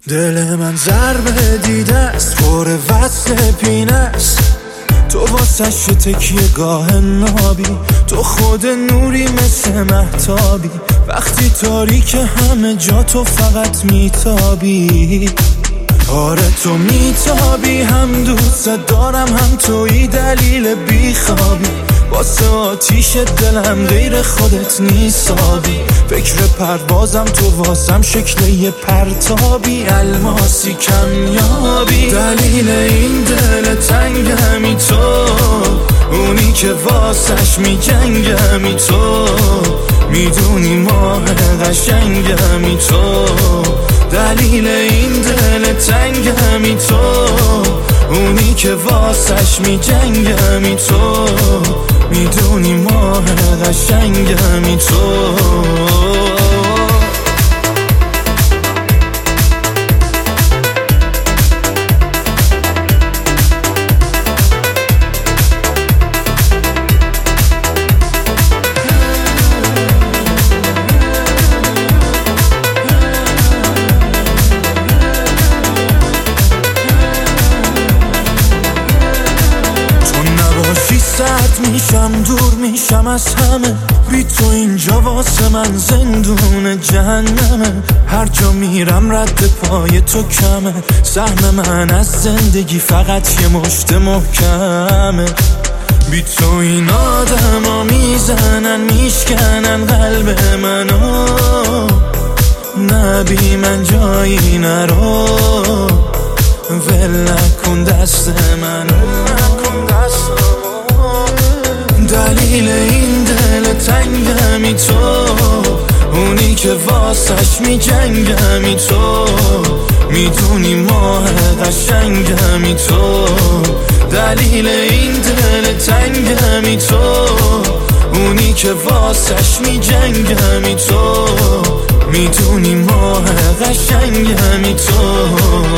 دل من ضربه دیده است، پر وصل پینه است. تو واسش تکیه گاه نابی، تو خود نوری مثل مهتابی. وقتی تاریک همه جا تو فقط میتابی. آره تو میتابی، هم دوست دارم هم توی دلیل بیخوابی. واسه آتیش دلم غیر خودت نیسابی. فکر پروازم تو واسم شکل یه پرتابی، الماسی کمیابی. دلیل این دل تنگمی تو، اونی که واسش میجنگمی تو. میدونی ماه قشنگمی تو، دلیل این دل تنگمی تو. اونی که واسش میجنگمی تو. میدونی ماه قشنگمی تو. سرد میشم، دور میشم از همه. بی تو اینجا واسه من زندون جهنمه. هر جا میرم رد پای تو کمه. سهم من از زندگی فقط یه مشت محکمه. بی تو این آدم ها میزنن میشکنن قلب منو. نه بی من جایی نرو، ول نکن دست منو. دلیل این دل تنگمی تو، اونی که واسش میجنگمی تو. میدونی ماه قشنگمی تو، دلیل این دل تنگمی تو. اونی که واسش میجنگمی تو. میدونی ماه قشنگمی تو.